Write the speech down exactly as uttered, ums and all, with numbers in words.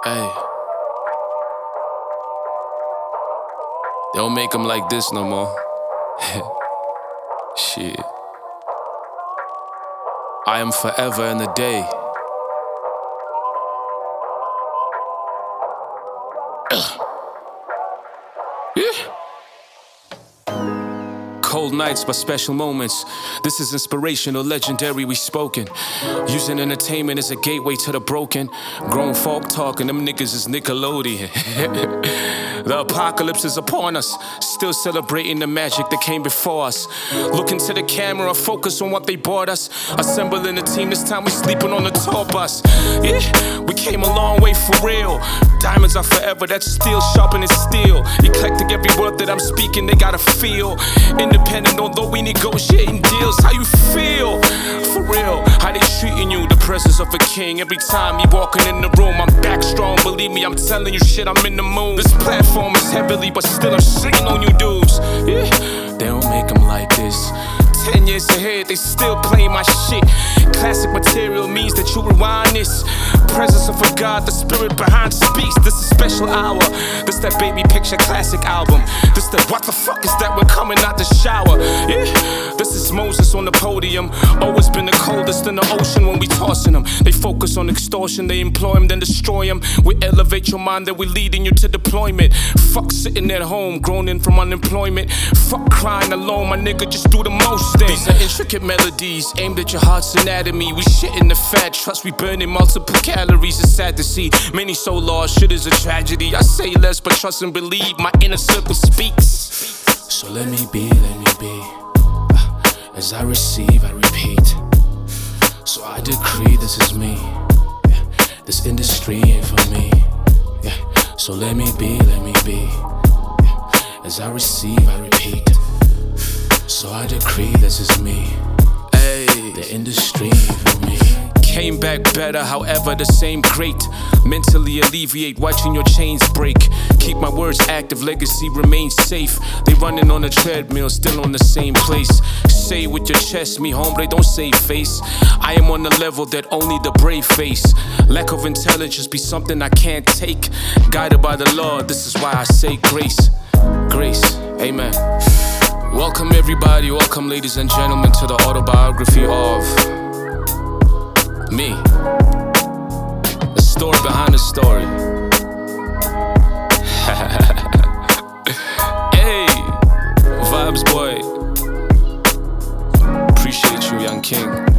Hey, they don't make them like this no more. Shit. I am forever in the day. Yeah. Cold nights but special moments. This is inspirational, legendary, we spoken. Using entertainment as a gateway to the broken. Grown folk talking, them niggas is Nickelodeon. The apocalypse is upon us. Still celebrating the magic that came before us. Looking to the camera, focus on what they bought us. Assembling a team, this time we sleeping on the tour bus. Yeah, we came a long way for real. Diamonds are forever, that's steel sharpening steel. Eclectic, every word that I'm speaking, they gotta feel. Independent, although we negotiating deals. How you feel? For real, how they treating you? The presence of a king. Every time you walking in the room, I'm back strong. Believe me, I'm telling you shit, I'm in the mood. This platform is heavily, but still I'm singing on you dudes. Yeah, they don't make them like this. Ten years ahead, they still play my shit. Classic material means that you rewind this. Presence of a God, the spirit behind speaks. This is a special hour. This that baby picture classic album. This that what the fuck is that we're coming out the shower. Yeah, this is Moses on the podium. Always been the coldest in the ocean when we tossing them. They focus on extortion, they employ them, then destroy them. We elevate your mind, then we leading you to deployment. Fuck sitting at home, groaning from unemployment. Fuck crying alone, my nigga, just do the most. These are intricate melodies aimed at your heart's anatomy. We shitting the fat, trust we burning multiple calories. It's sad to see many so lost, shit is a tragedy. I say less, but trust and believe, my inner circle speaks. So let me be, let me be. uh, As I receive, I repeat. So I decree this is me. Yeah. This industry ain't for me. Yeah. So let me be, let me be. Yeah. As I receive, I repeat. So I decree this is me. Ay, the industry for me. Came back better, however the same great. Mentally alleviate, watching your chains break. Keep my words active, legacy remains safe. They running on a treadmill, still on the same place. Say with your chest, me hombre, don't say face. I am on the level that only the brave face. Lack of intelligence be something I can't take. Guided by the Lord, this is why I say grace. Grace, amen. Welcome everybody, welcome ladies and gentlemen to the autobiography of me. The story behind the story. Hey, vibes boy. Appreciate you, young king.